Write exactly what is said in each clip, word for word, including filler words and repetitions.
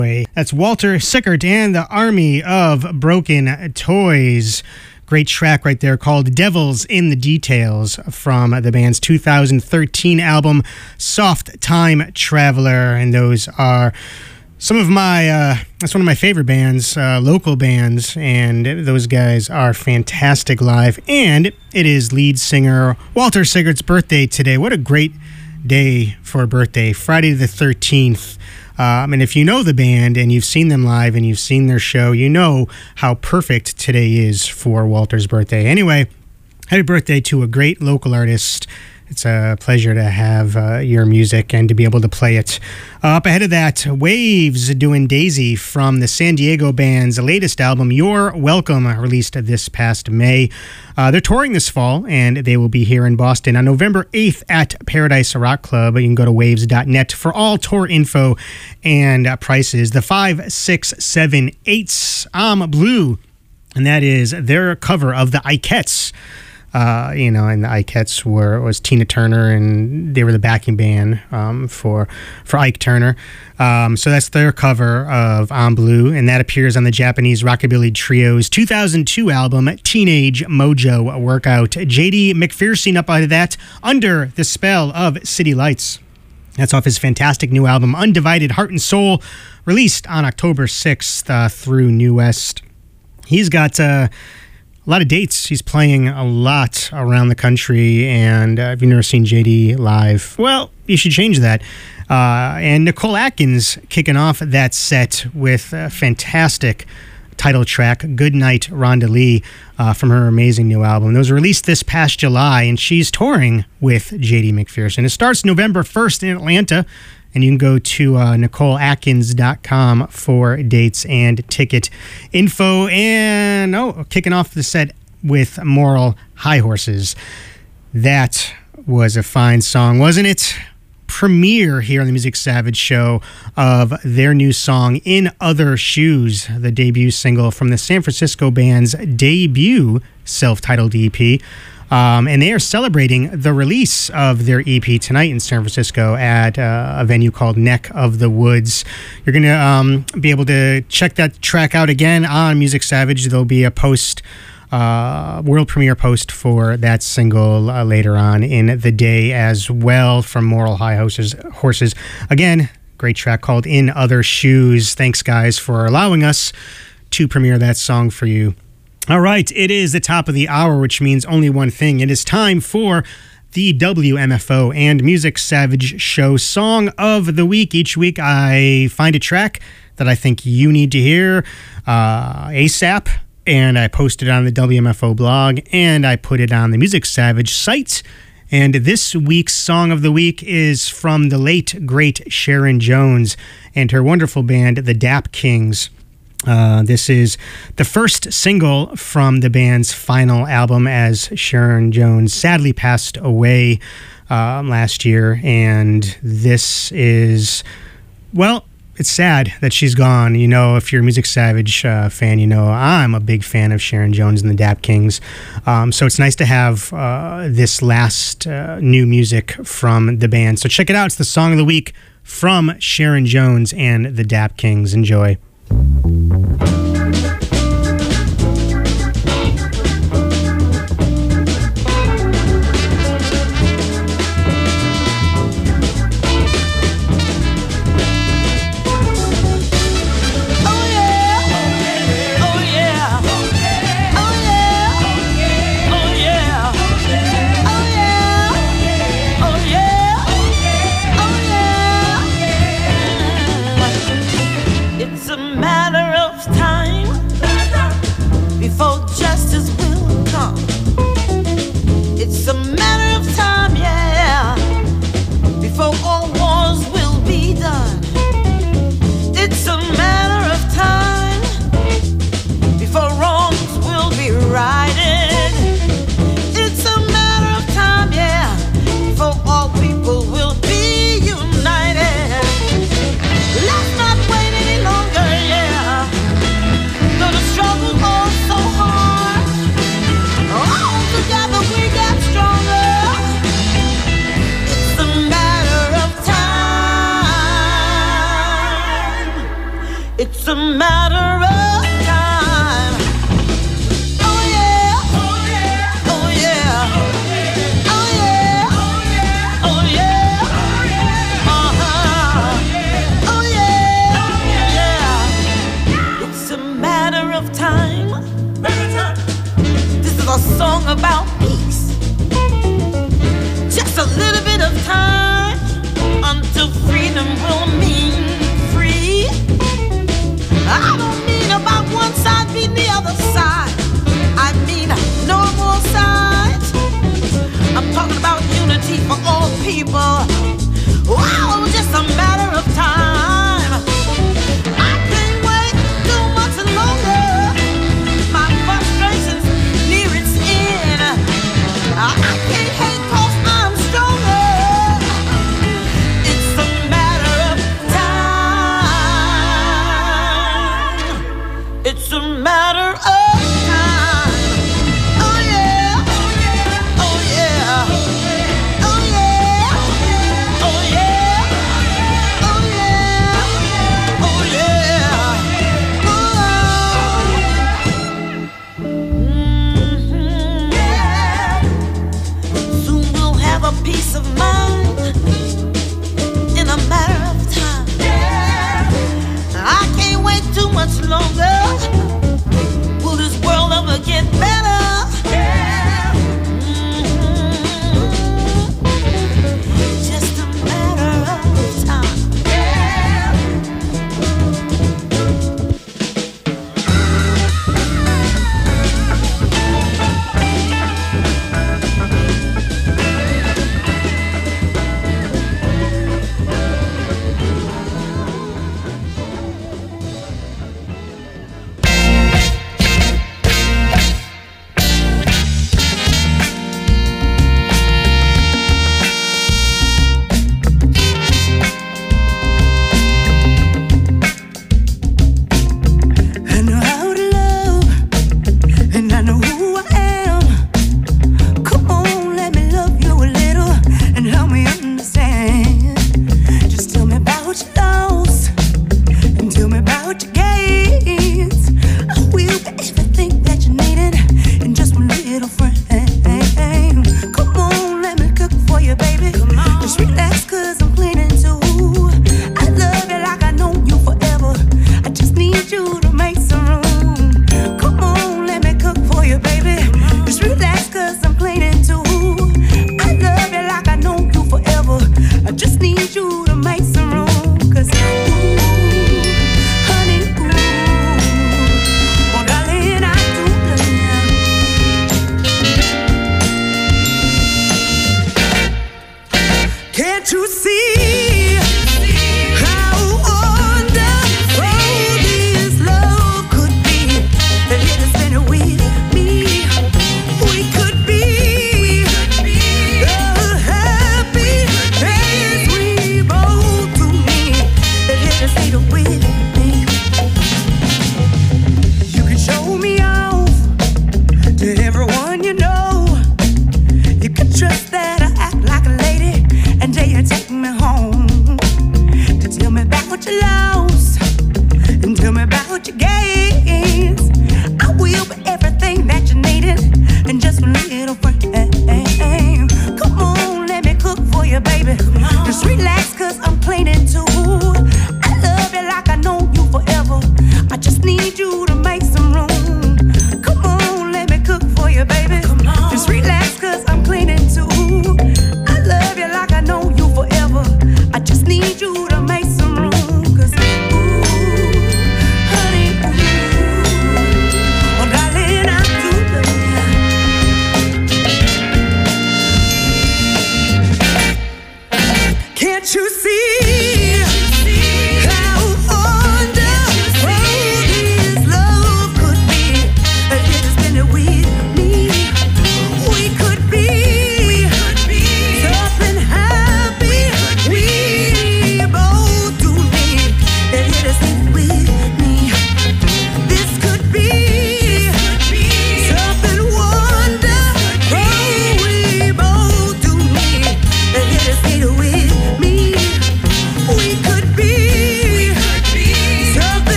That's Walter Sickert and the Army of Broken Toys. Great track right there called Devils in the Details from the band's two thousand thirteen album Soft Time Traveler. And those are some of my, uh, that's one of my favorite bands, uh, local bands, and those guys are fantastic live. And it is lead singer Walter Sickert's birthday today. What a great day for a birthday, Friday the thirteenth. Um, and if you know the band and you've seen them live and you've seen their show, you know how perfect today is for Walter's birthday. Anyway, happy birthday to a great local artist. It's a pleasure to have uh, your music and to be able to play it. Uh, up ahead of that, Waves doing Daisy from the San Diego band's latest album, You're Welcome, released this past May. Uh, they're touring this fall, and they will be here in Boston on November eighth at Paradise Rock Club. You can go to waves dot net for all tour info and uh, prices. The five six seven eights, I'm Blue, and that is their cover of the Ikettes. Uh, you know, and the Ikettes were was Tina Turner, and they were the backing band um, for for Ike Turner. Um, so that's their cover of I'm Blue, and that appears on the Japanese Rockabilly Trio's two thousand two album Teenage Mojo Workout. J D McPherson up out of that, Under the Spell of City Lights. That's off his fantastic new album Undivided Heart and Soul, released on October sixth uh, through New West. He's got Uh, a lot of dates. He's playing a lot around the country, and uh, if you've never seen J D live, well, you should change that. Uh, and Nicole Atkins kicking off that set with a fantastic title track, Good Night, Rhonda Lee, uh, from her amazing new album. It was released this past July, and she's touring with J D McPherson. It starts November first in Atlanta, and you can go to uh, nicole atkins dot com for dates and ticket info. And, oh, kicking off the set with Moral High Horses. That was a fine song, wasn't it? Premiere here on the Music Savage Show of their new song, In Other Shoes, the debut single from the San Francisco band's debut self-titled E P. Um, and they are celebrating the release of their E P tonight in San Francisco at uh, a venue called Neck of the Woods. You're going to um, be able to check that track out again on Music Savage. There'll be a post, uh, world premiere post for that single uh, later on in the day as well from Moral High Horses. Horses. Again, great track called In Other Shoes. Thanks, guys, for allowing us to premiere that song for you. All right, it is the top of the hour, which means only one thing. It is time for the W M F O and Music Savage Show Song of the Week. Each week I find a track that I think you need to hear uh, ASAP, and I post it on the W M F O blog, and I put it on the Music Savage site. And this week's Song of the Week is from the late, great Sharon Jones and her wonderful band, the Dap Kings. Uh, this is the first single from the band's final album, as Sharon Jones sadly passed away uh, last year. And this is, well, it's sad that she's gone. You know, if you're a Music Savage uh, fan, you know I'm a big fan of Sharon Jones and the Dap Kings. Um, so it's nice to have uh, this last uh, new music from the band. So check it out. It's the Song of the Week from Sharon Jones and the Dap Kings. Enjoy. It's a It's a matter of time. Oh yeah, oh yeah, oh yeah, oh yeah, oh yeah, uh-huh, oh yeah, yeah. It's a matter of time. This is a song about peace. Just a little bit of time until freedom will mean free. I don't mean about one side being the other side. I mean no more sides. I'm talking about unity for all people. Wow, just a matter of time. I can't wait too much longer. My frustration's near its end. I can't hate 'cause I'm stronger. It's a matter of time. It's a matter of time. Oh yeah, oh yeah, oh yeah, oh yeah,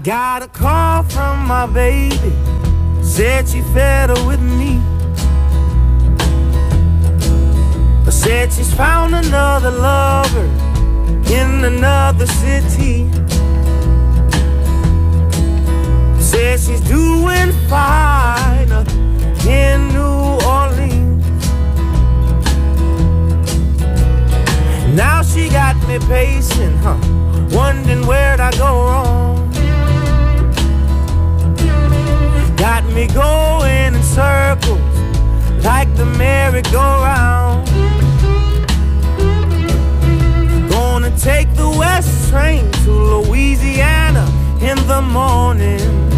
got a call from my baby, said she fed her with me. Said she's found another lover in another city. Said she's doing fine in New Orleans. Now she got me pacing, huh, wondering where'd I go wrong. Got me going in circles like the merry-go-round. Gonna take the west train to Louisiana in the morning.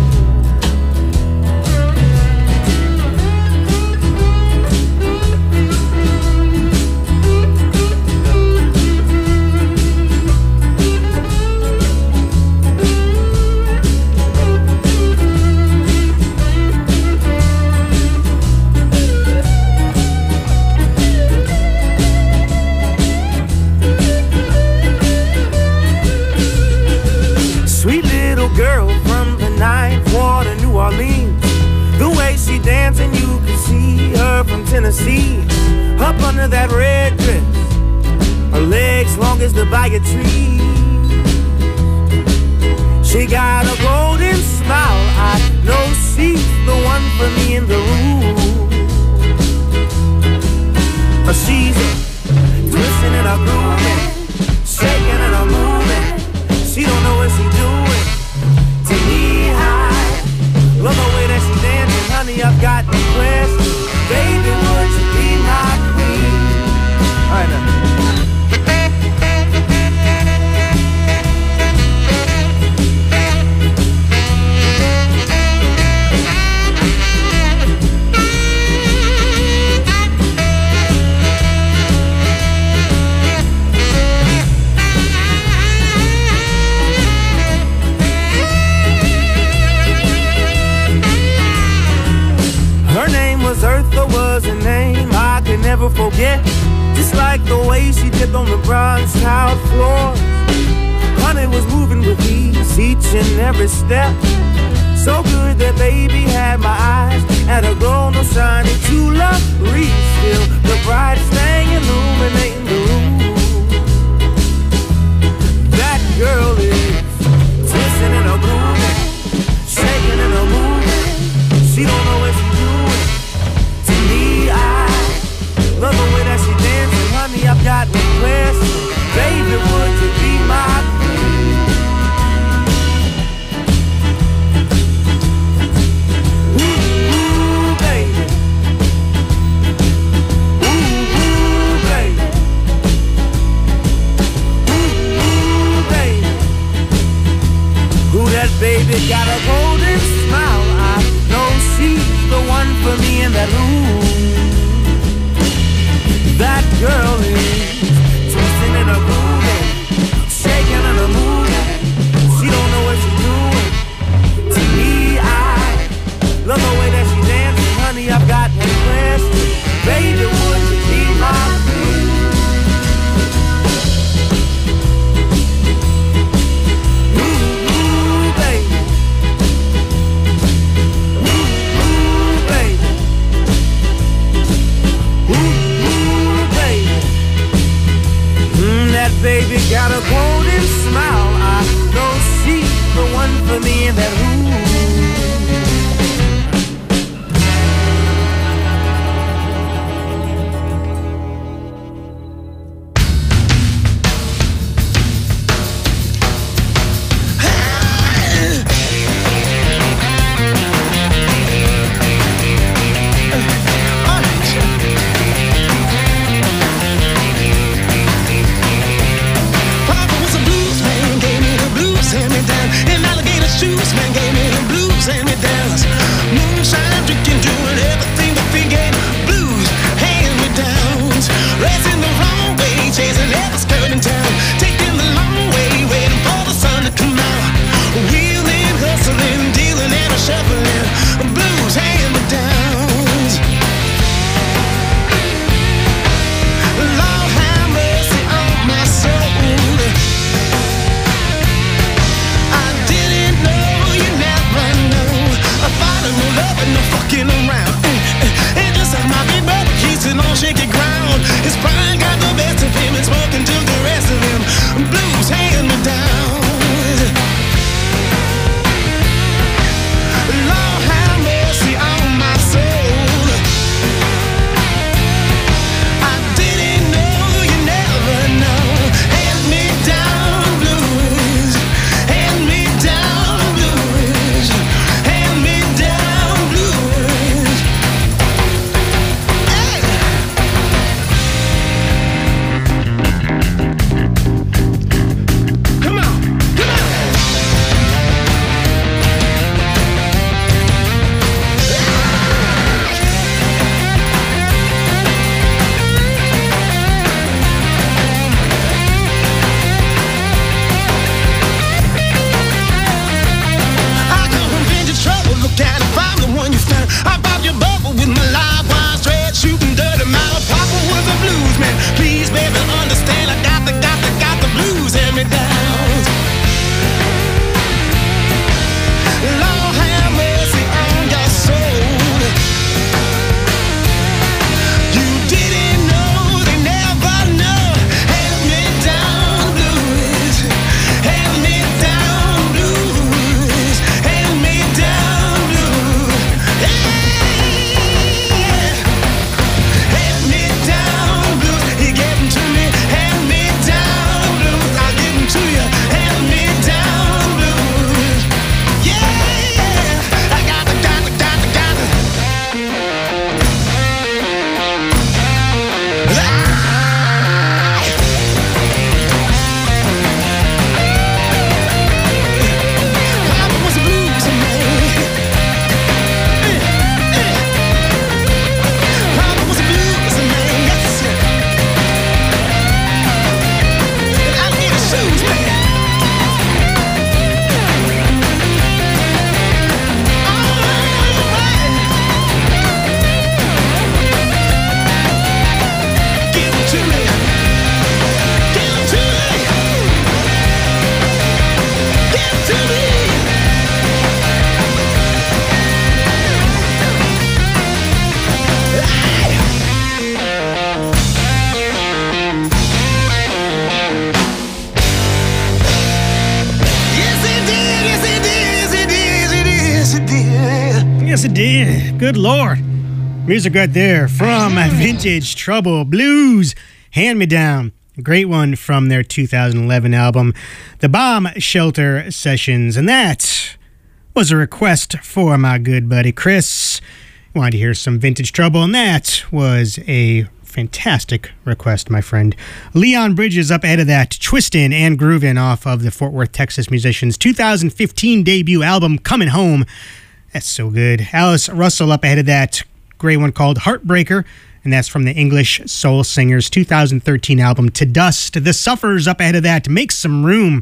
Girl from the ninth ward of New Orleans. The way she dancing, you can see her from Tennessee. Up under that red dress, her legs long as the Bayou tree. She got a golden smile, I know she's the one for me in the room. She's twisting and a grooving, shaking and a moving. She don't know what she doing. Knee-high, love the way that she dancing, honey, I've got the question. Baby, would you be my queen? All right, now. Eartha was a name I could never forget. Just like the way she dipped on the bronze tiled floor. Honey was moving with ease each and every step. So good that baby had my eyes at a glow, no shining true love. Reach still the brightest thing illuminating the room. That girl is twisting and a grooving, shaking and a moving. She don't know what she's doing. Love the way that she dancing, honey, I've got requests. Baby, would you be my queen? Ooh, ooh, baby. Ooh, ooh, baby. Ooh, ooh, baby. Ooh, that baby got a golden smile. I know she's the one for me in that room. That girl is twisting and a grooving, shaking and a moving. She don't know what she's doing. To me, I love the way that she dancing, honey, I've got no question. Baby, would you be my queen? Ooh, ooh, baby. Ooh, ooh, baby. Ooh. That baby got a golden smile. I know she's the one for me in that room. Papa was a blues man, gave me the blues, hand me down in alligator shoes, man. Yes, it did. Good Lord. Music right there from Vintage Trouble Blues, Hand Me Down. A great one from their two thousand eleven album, The Bomb Shelter Sessions. And that was a request for my good buddy Chris. Wanted to hear some Vintage Trouble, and that was a fantastic request, my friend. Leon Bridges up ahead of that, Twistin' and Groovin' off of the Fort Worth, Texas musicians' two thousand fifteen debut album, Coming Home. That's so good. Alice Russell up ahead of that, great one called Heartbreaker, and that's from the English Soul Singers' two thousand thirteen album, To Dust. The Suffers up ahead of that, Make Some Room.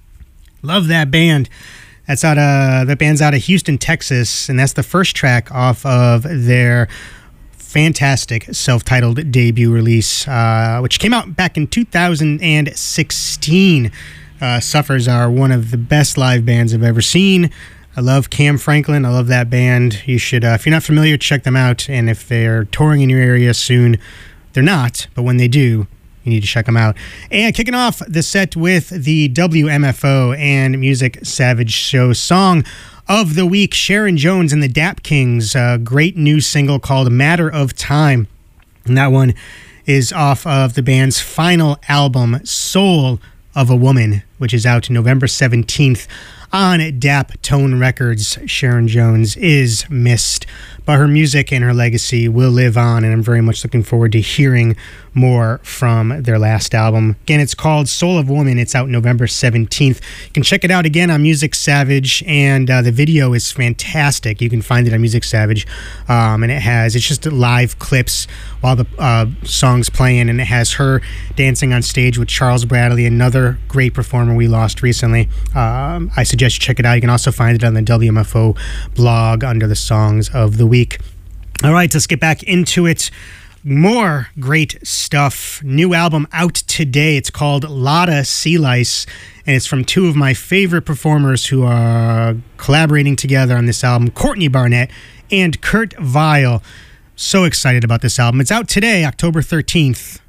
Love that band. That's out of, that band's out of Houston, Texas, and that's the first track off of their fantastic self-titled debut release, uh, which came out back in two thousand sixteen. Uh, Suffers are one of the best live bands I've ever seen. I love Cam Franklin. I love that band. You should, uh, if you're not familiar, check them out. And if they're touring in your area soon, they're not, but when they do, you need to check them out. And kicking off the set with the W M F O and Music Savage Show song of the week, Sharon Jones and the Dap Kings, a great new single called Matter of Time. And that one is off of the band's final album, Soul of a Woman, which is out November seventeenth on Dap Tone Records. Sharon Jones is missed, but her music and her legacy will live on, and I'm very much looking forward to hearing more from their last album. Again, it's called Soul of Woman. It's out November seventeenth. You can check it out again on Music Savage, and uh, the video is fantastic. You can find it on Music Savage, um, and it has, it's just live clips while the uh, song's playing, and it has her dancing on stage with Charles Bradley, another great performer we lost recently. Um, I suggest you check it out. You can also find it on the W M F O blog under the Songs of the Week. All right, let's get back into it. More great stuff. New album out today. It's called Lotta Sea Lice, and it's from two of my favorite performers who are collaborating together on this album, Courtney Barnett and Kurt Vile. So excited about this album. It's out today, October thirteenth.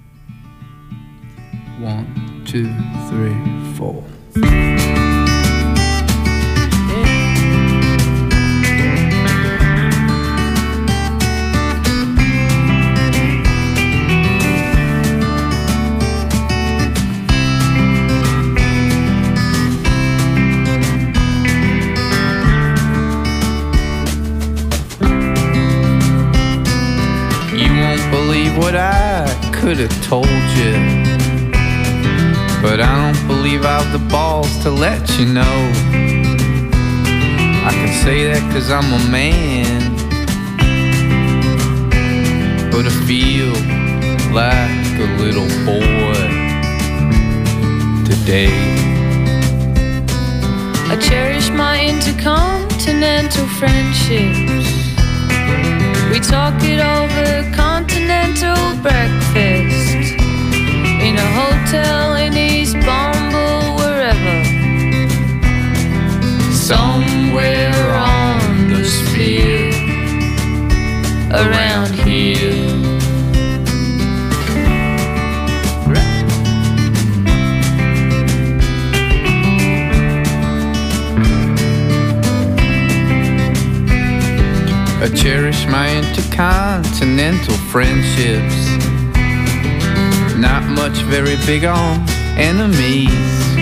One, two, three, four. Believe what I could have told you, but I don't believe I've the balls to let you know. I can say that cause I'm a man, but I feel like a little boy today. I cherish my intercontinental friendships. We talk it over continental breakfast in a hotel in East Bumble, wherever. Somewhere on the sphere around here. I cherish my intercontinental friendships. Not much very big on enemies,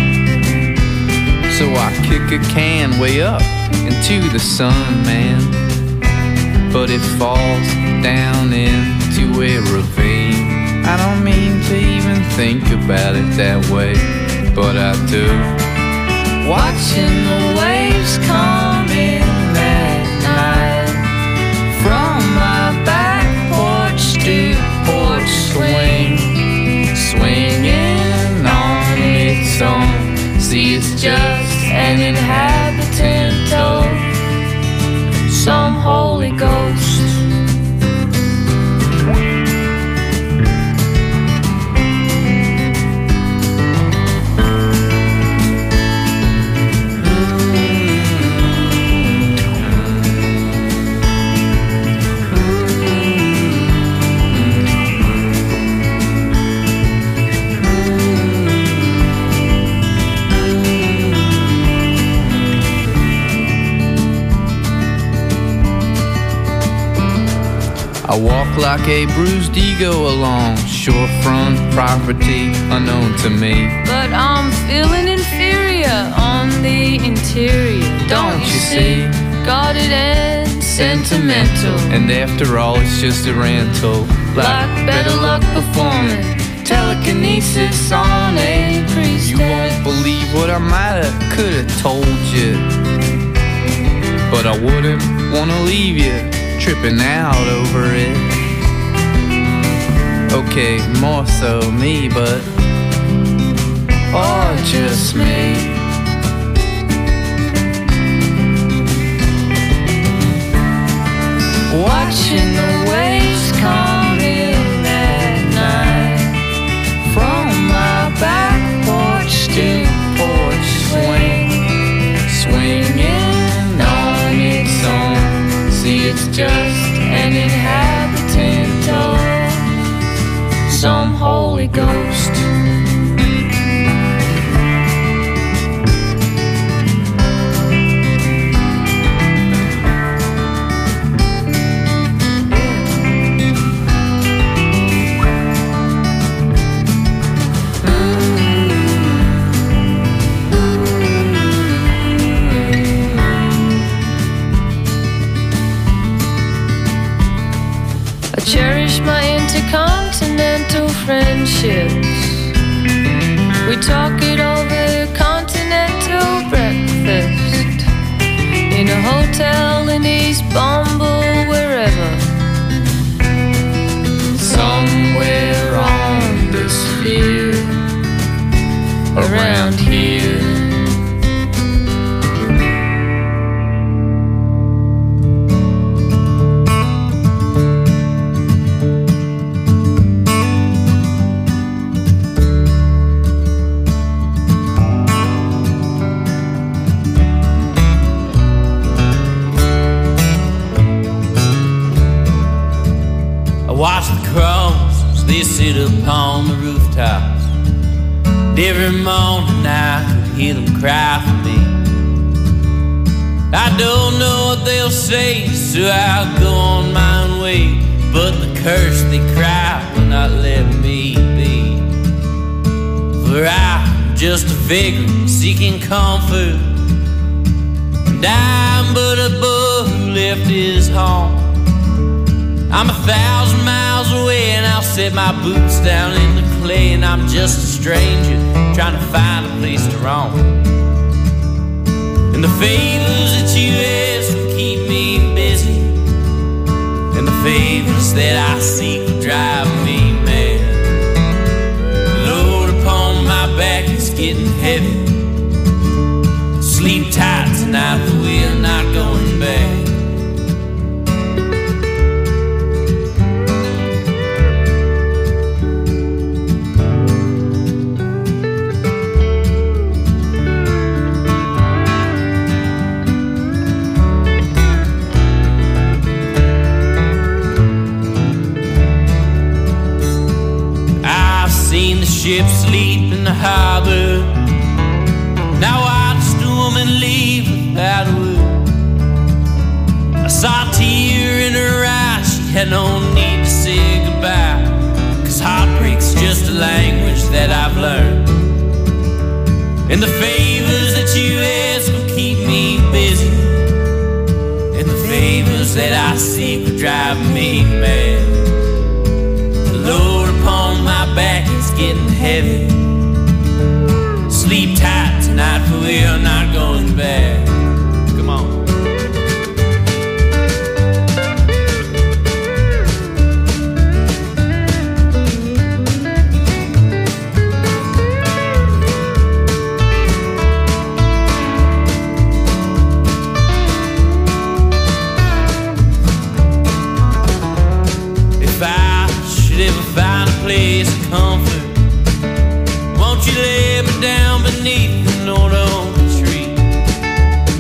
so I kick a can way up into the sun, man. But it falls down into a ravine. I don't mean to even think about it that way, but I do. Watching the waves come in at night, from my back porch to porch swing, swinging on its own. See, it's just an inhabitant of some Holy Ghost. I walk like a bruised ego along shorefront property unknown to me. But I'm feeling inferior on the interior. Don't you see? Guarded and sentimental. And after all, it's just a rental. Like better luck performing telekinesis on a priestess. You won't believe what I might have, could have told you, but I wouldn't wanna leave you tripping out over it. Okay, more so me, but or just me. Watching the waves come in at night from my back porch to porch swing, swinging on its own. See, it's just an inhabitant of some Holy Ghost. Cherish my intercontinental friendships. We talk it over continental breakfast in a hotel in East Bumble, wherever. Somewhere on the sphere around here. Watch the crows as they sit upon the rooftops. And every morning I could hear them cry for me. I don't know what they'll say, so I'll go on my own way. But the curse they cry will not let me be. For I'm just a vagrant seeking comfort, and I'm but a boy who left his home. I'm a thousand miles away and I'll set my boots down in the clay, and I'm just a stranger trying to find a place to roam. And the favors that you ask will keep me busy, and the favors that I seek will drive me mad. The load upon my back is getting heavy. Sleep tight tonight, for we're not going back. Seen the ships sleep in the harbor. Now I watched a woman leave without a word. I saw a tear in her eye. She had no need to say goodbye, 'cause heartbreak's just a language that I've learned. And the favors that you ask will keep me busy, and the favors that I seek will drive me mad. The load upon my back is getting heavy. Sleep tight tonight, for we're not going back. Come on. If I should ever find a place of comfort, won't you lay me down beneath an old oak tree?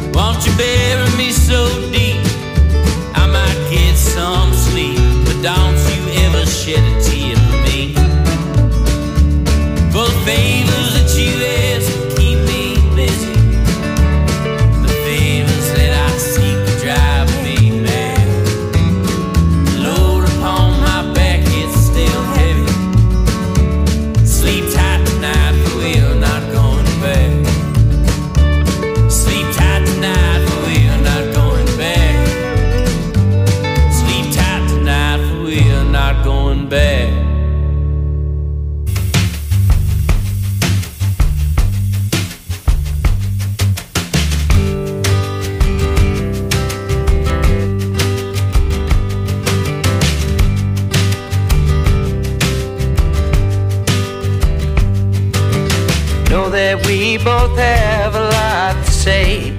both have a lot to say,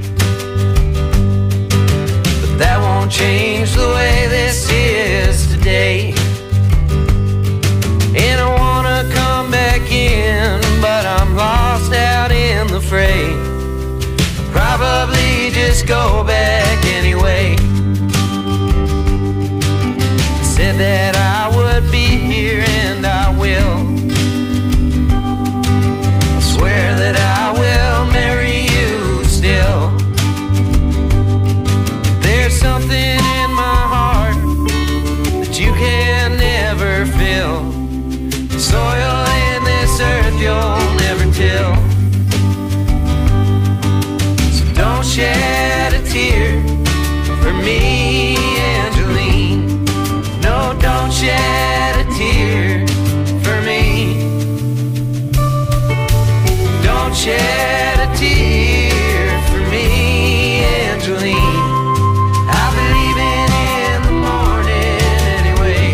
but that won't change the way this is today. And I wanna come back in, but I'm lost out in the fray. Probably just go back anyway. Said that I would be here and I will. I swear that I will marry you still. There's something in my heart that you can never feel. Soil in this earth you'll never till. So don't shed a tear for me, Angeline. No, don't shed a tear for me. Don't shed a tear for me, Angeline. I'll be leaving in the morning anyway.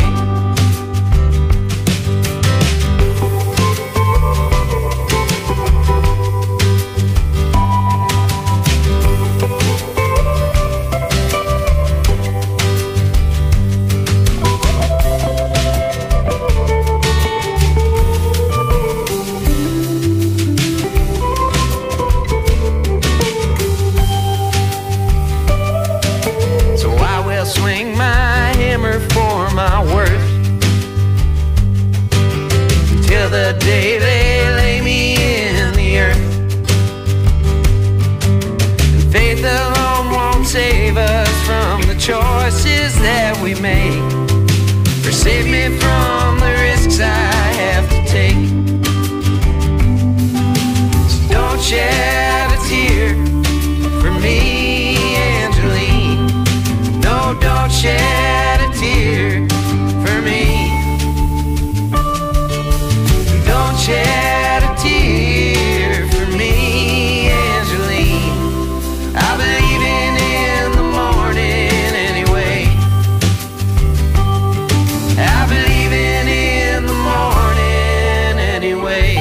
So I will swing my hammer for my worth till the day they lay me in the earth. And faith alone won't save us from the choices that we make, or save me from the risks I have to take. So don't shed a tear for me, Angeline. No, don't shed a tear for me. Don't shed a tear for me, Angeline. I believe in the morning anyway. I believe in the morning anyway.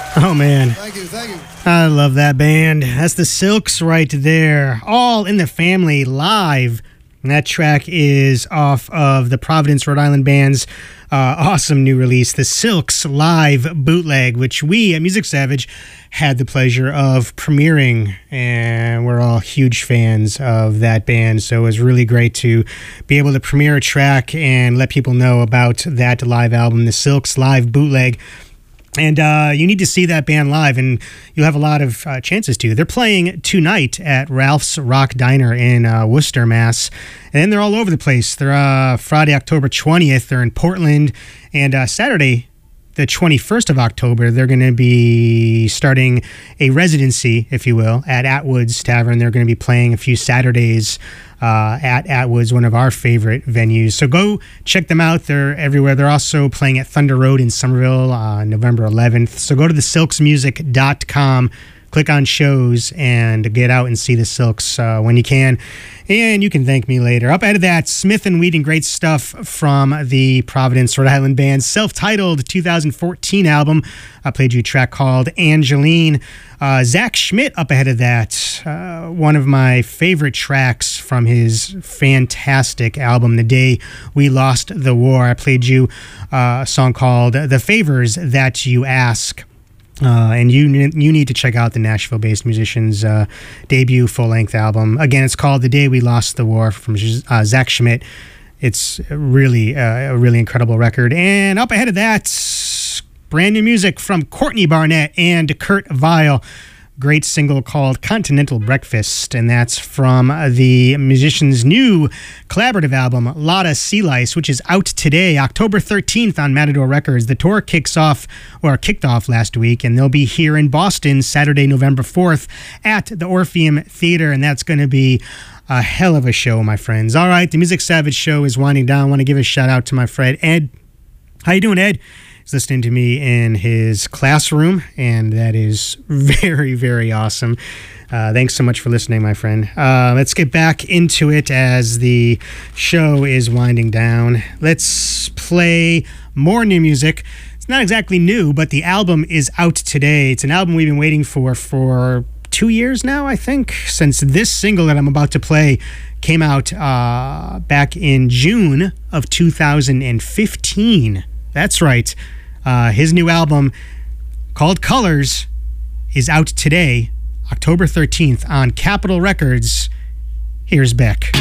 Oh, man. Thank you, thank you. I love that band. That's the Silks right there. All in the Family live. And that track is off of the Providence, Rhode Island band's uh, awesome new release, the Silks Live Bootleg, which we at Music Savage had the pleasure of premiering, and we're all huge fans of that band. So it was really great to be able to premiere a track and let people know about that live album, the Silks Live Bootleg. And uh, you need to see that band live, and you'll have a lot of uh, chances to. They're playing tonight at Ralph's Rock Diner in uh, Worcester, Mass. And then they're all over the place. They're uh, Friday, October twentieth. They're in Portland. And uh, Saturday, the twenty-first of October, they're going to be starting a residency, if you will, at Atwood's Tavern. They're going to be playing a few Saturdays uh, at Atwood's, one of our favorite venues. So go check them out. They're everywhere. They're also playing at Thunder Road in Somerville on November eleventh. So go to the silks music dot com, click on shows, and get out and see the Silks uh, when you can. And you can thank me later. Up ahead of that, Smith and Wheaton, great stuff from the Providence, Rhode Island band's self-titled two thousand fourteen album. I played you a track called Angeline. Uh, Zach Schmidt up ahead of that. Uh, one of my favorite tracks from his fantastic album, The Day We Lost the War. I played you uh, a song called The Favors That You Ask. Uh, and you you need to check out the Nashville-based musician's uh, debut full-length album. Again, it's called The Day We Lost the War from uh, Zach Schmidt. It's really uh, a really incredible record. And up ahead of that, brand new music from Courtney Barnett and Kurt Vile. Great single called Continental Breakfast, and that's from the musician's new collaborative album, Lotta Sea Lice, which is out today, October thirteenth on Matador Records. The tour kicks off, or kicked off last week, and they'll be here in Boston Saturday, November fourth at the Orpheum Theater, and that's going to be a hell of a show, my friends. All right, the Music Savage show is winding down. I want to give a shout out to my friend Ed. How you doing, Ed? He's listening to me in his classroom, and that is very, very awesome. Uh, thanks so much for listening, my friend. Uh, let's get back into it as the show is winding down. Let's play more new music. It's not exactly new, but the album is out today. It's an album we've been waiting for for two years now, I think, since this single that I'm about to play came out uh, back in June of two thousand fifteen. That's right. Uh, his new album, called Colors, is out today, October thirteenth, on Capitol Records. Here's Beck.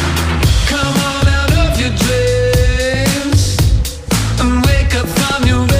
Come on out of your dreams and wake up from your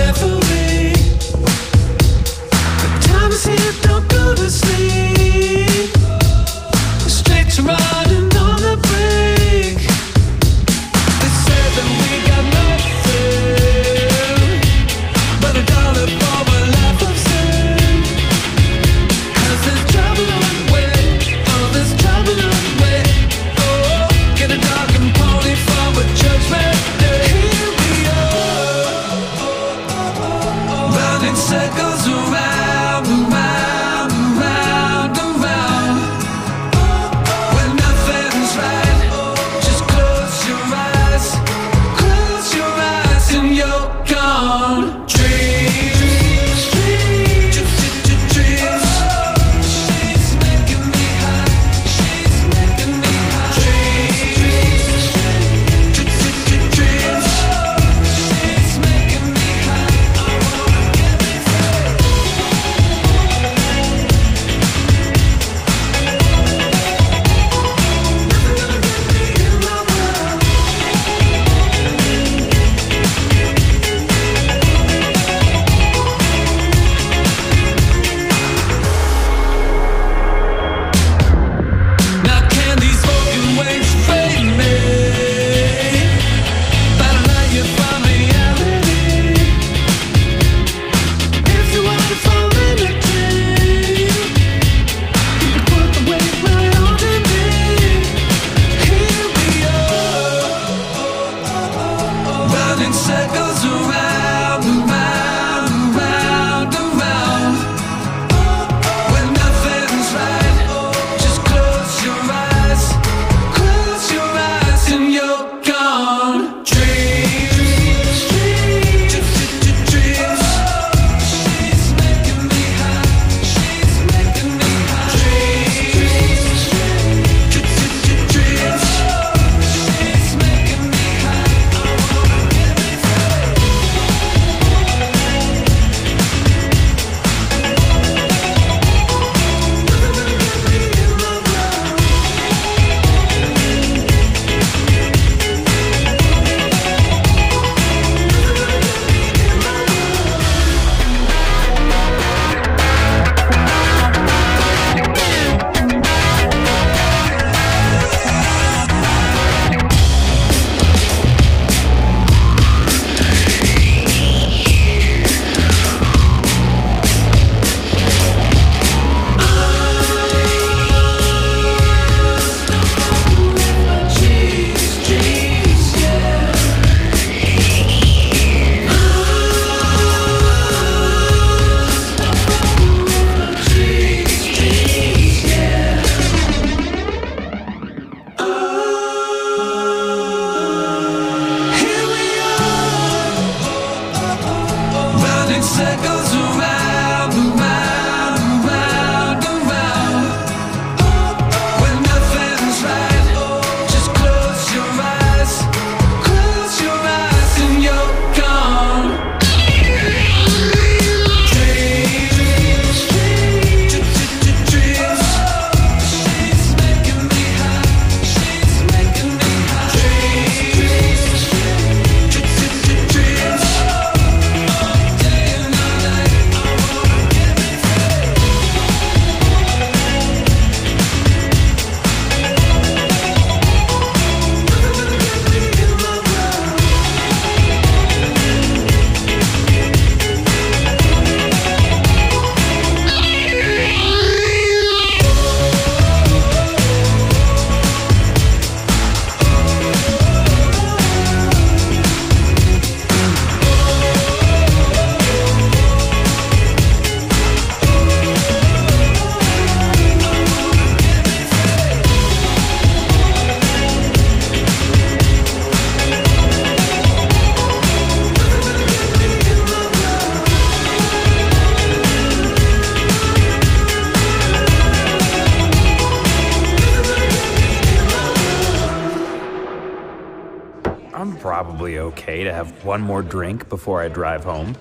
I'm probably okay to have one more drink before I drive home.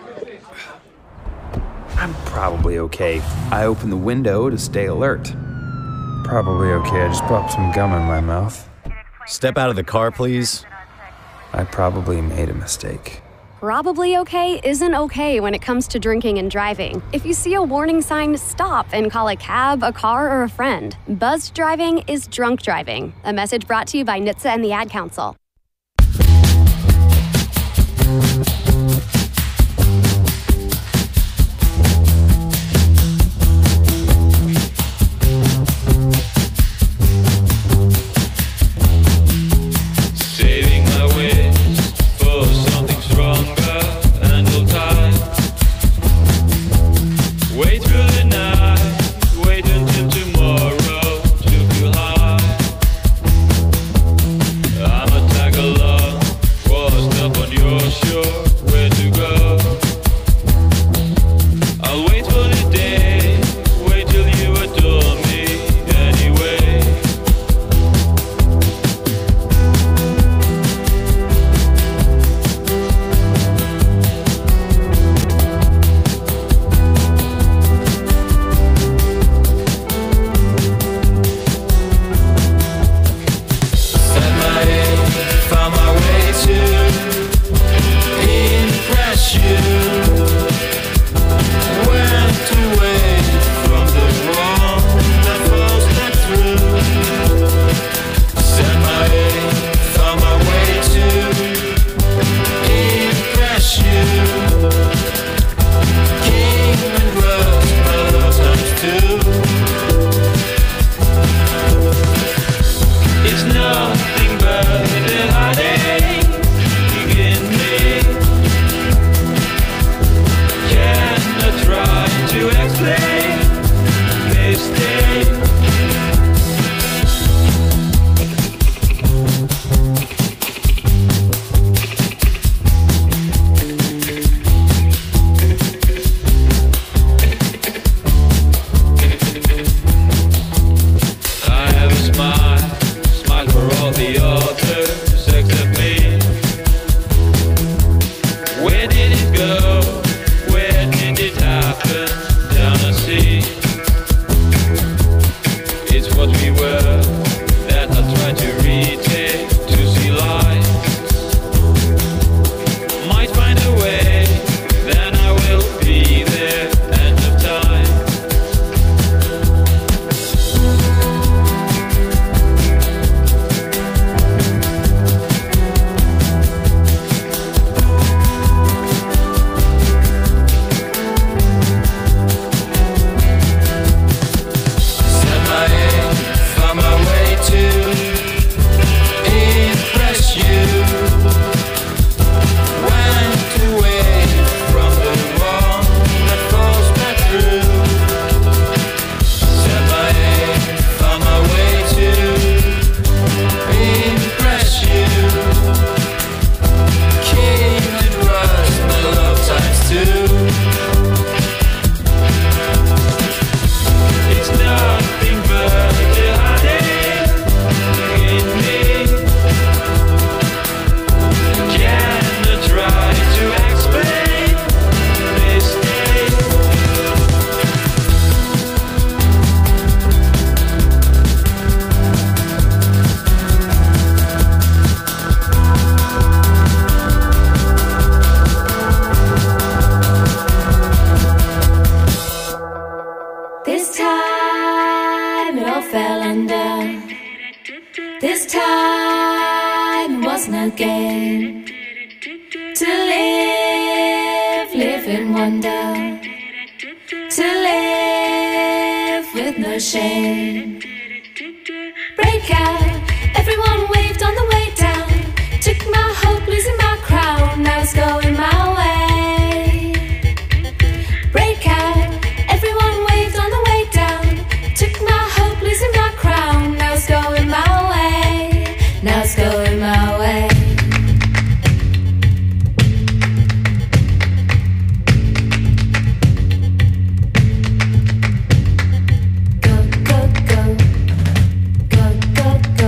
I'm probably okay. I open the window to stay alert. Probably okay. I just popped some gum in my mouth. Step out of the car, please. I probably made a mistake. Probably okay isn't okay when it comes to drinking and driving. If you see a warning sign, stop and call a cab, a car, or a friend. Buzzed driving is drunk driving. A message brought to you by N H T S A and the Ad Council. Saving my wish for something stronger and hold tight. Wait through the night, wait until tomorrow to feel high. I'm a tag along, washed up on your shore, where to go? I'll wait for the day, wait till you adore me anyway. Set my aim, found my way to impress you. Went away from the wrong that falls back through. Set my aim, found my way to impress you. King and rust, my love times two. It's nothing but the heartache in me. Cannot try to explain mistake. I have a smile, smile for all the others except me. Where did it go? Where did it happen? Down the sea. It's what we were that I try to retake to see light. Might find a way, then I will be there. End of time. Set my aim, found my way to impress you. Went away from the wrong that falls back through. Set my aim, found my way to impress you. King and rust, my love times two. It's nothing but the heartache in me. Cannot try to explain mistake. This time it all fell undone. This time it wasn't a game. To live, live in wonder. To live with no shame. Break out, everyone waved on the way down. Took my hope, losing my crown. Now it's going my way. Break out, everyone waved on the way down. Took my hope, losing my crown. Now it's going my way. Now it's going my way. Go, go, go. Go, go, go.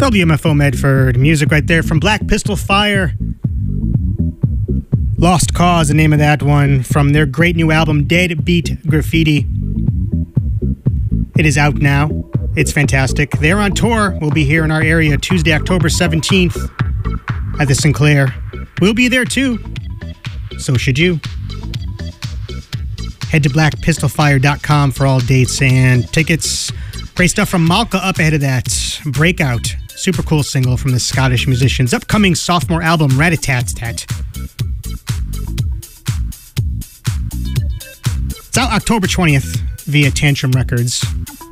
W M F O Medford. Music right there from Black Pistol Fire. Lost Cause, the name of that one, from their great new album, Dead Beat Graffiti. It is out now. It's fantastic. They're on tour. We'll be here in our area Tuesday, October seventeenth at the Sinclair. We'll be there too. So should you. Head to black pistol fire dot com for all dates and tickets. Great stuff from Malka up ahead of that. Breakout. Super cool single from the Scottish musicians. Upcoming sophomore album, Rat-a-tat-tat. It's out October twentieth via Tantrum Records.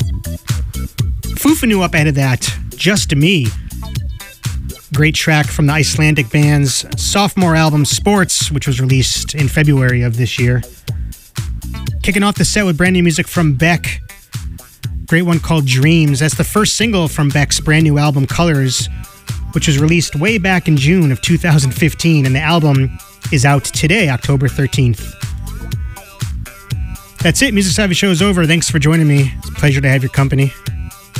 Fufanu up ahead of that. Just Me. Great track from the Icelandic band's sophomore album, Sports, which was released in February of this year. Kicking off the set with brand new music from Beck. Great one called Dreams. That's the first single from Beck's brand new album, Colors, which was released way back in June of two thousand fifteen, and the album is out today, October thirteenth. That's it. Music Savvy Show is over. Thanks for joining me. It's a pleasure to have your company.